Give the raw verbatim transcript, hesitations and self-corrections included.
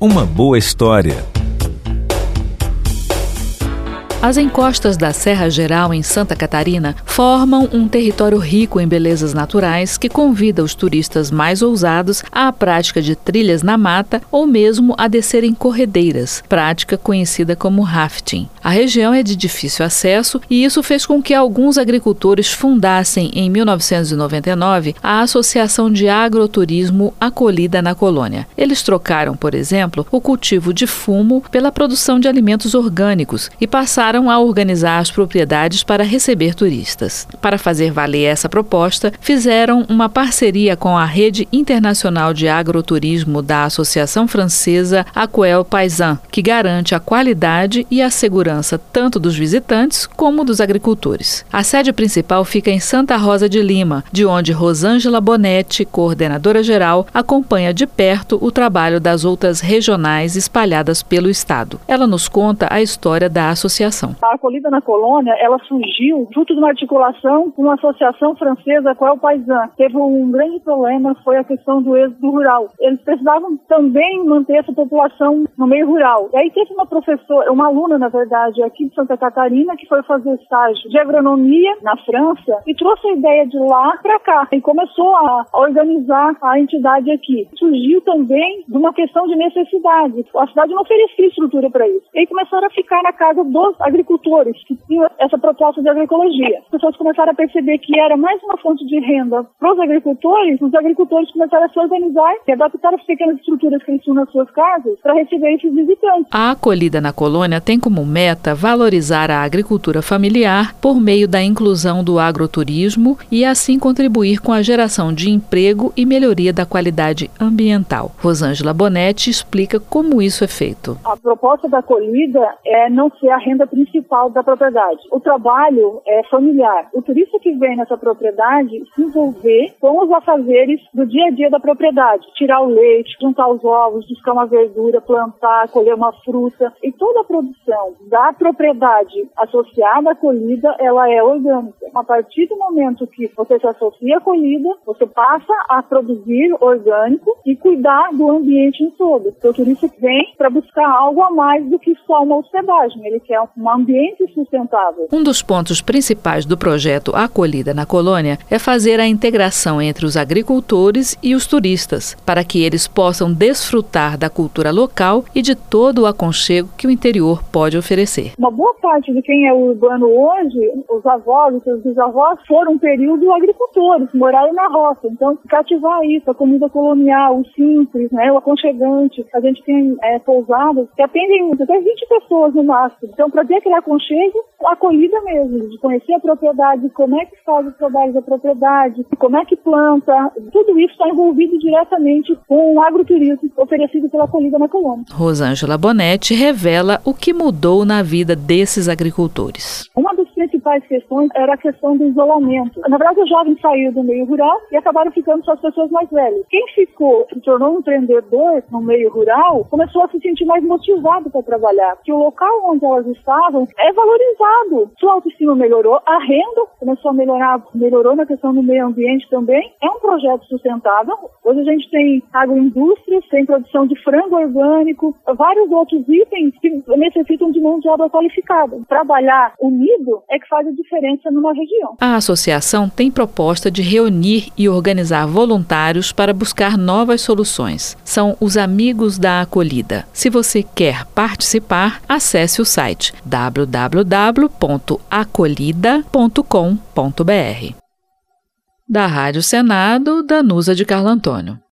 Uma boa história. As encostas da Serra Geral, em Santa Catarina, formam um território rico em belezas naturais que convida os turistas mais ousados à prática de trilhas na mata ou mesmo a descer em corredeiras, prática conhecida como rafting. A região é de difícil acesso e isso fez com que alguns agricultores fundassem, em mil novecentos e noventa e nove, a Associação de Agroturismo Acolhida na Colônia. Eles trocaram, por exemplo, o cultivo de fumo pela produção de alimentos orgânicos e passaram a organizar as propriedades para receber turistas. Para fazer valer essa proposta, fizeram uma parceria com a Rede Internacional de Agroturismo da Associação Francesa Aquel Paysan, que garante a qualidade e a segurança tanto dos visitantes como dos agricultores. A sede principal fica em Santa Rosa de Lima, de onde Rosângela Bonetti, coordenadora geral, acompanha de perto o trabalho das outras regionais espalhadas pelo estado. Ela nos conta a história da associação. A Acolhida na Colônia, ela surgiu fruto de uma articulação com a Associação Francesa Aquel Paysan. Teve um grande problema, foi a questão do êxodo rural. Eles precisavam também manter essa população no meio rural. E aí teve uma professora, uma aluna, na verdade, aqui de Santa Catarina, que foi fazer estágio de agronomia na França e trouxe a ideia de lá para cá e começou a organizar a entidade aqui. Surgiu também de uma questão de necessidade. A cidade não oferecia estrutura para isso. E aí começaram a ficar na casa dos agricultores que tinham essa proposta de agroecologia. As pessoas começaram a perceber que era mais uma fonte de renda para os agricultores. Os agricultores começaram a se organizar e adaptar as pequenas estruturas que eles tinham nas suas casas para receber esses visitantes. A Acolhida na Colônia tem como meta valorizar a agricultura familiar por meio da inclusão do agroturismo e assim contribuir com a geração de emprego e melhoria da qualidade ambiental. Rosângela Bonetti explica como isso é feito. A proposta da acolhida é não ser a renda principal da propriedade. O trabalho é familiar. O turista que vem nessa propriedade se envolver com os afazeres do dia a dia da propriedade. Tirar o leite, juntar os ovos, buscar uma verdura, plantar, colher uma fruta. E toda a produção da propriedade associada à acolhida, ela é orgânica. A partir do momento que você se associa à acolhida, você passa a produzir orgânico e cuidar do ambiente em todo. O turista vem para buscar algo a mais do que só uma hospedagem. Ele quer um ambiente sustentável. Um dos pontos principais do projeto Acolhida na Colônia é fazer a integração entre os agricultores e os turistas, para que eles possam desfrutar da cultura local e de todo o aconchego que o interior pode oferecer. Uma boa parte de quem é urbano hoje, os avós, os seus bisavós, foram um período agricultores, moraram na roça. Então, cativar isso, a comida colonial, o simples, né, o aconchegante. A gente tem é, pousadas que atendem até vinte pessoas no máximo. Então, para ter aquele aconchego, a acolhida mesmo, de conhecer a propriedade, como é que faz os trabalhos da propriedade, como é que planta, tudo isso está envolvido diretamente com o agroturismo oferecido pela Acolhida na Colônia. Rosângela Bonetti revela o que mudou na vida desses agricultores. Uma das principais questões era a questão do isolamento. Na verdade, os jovens saíram do meio rural e acabaram ficando só as pessoas mais velhas. Quem ficou, se tornou um empreendedor no meio rural, começou a se sentir mais motivado para trabalhar, porque o local onde elas estavam é valorizado. Sua autoestima melhorou, a renda começou a melhorar, melhorou na questão do meio ambiente também. É um projeto sustentável. Hoje a gente tem agroindústrias, tem produção de frango orgânico, vários outros itens que necessitam de mão de obra qualificada. Trabalhar unido é que faz a diferença numa região. A associação tem proposta de reunir e organizar voluntários para buscar novas soluções. São os Amigos da Acolhida. Se você quer participar, acesse o site w w w ponto acolhida ponto com ponto b r. Da Rádio Senado, Danusa de Carlo Antônio.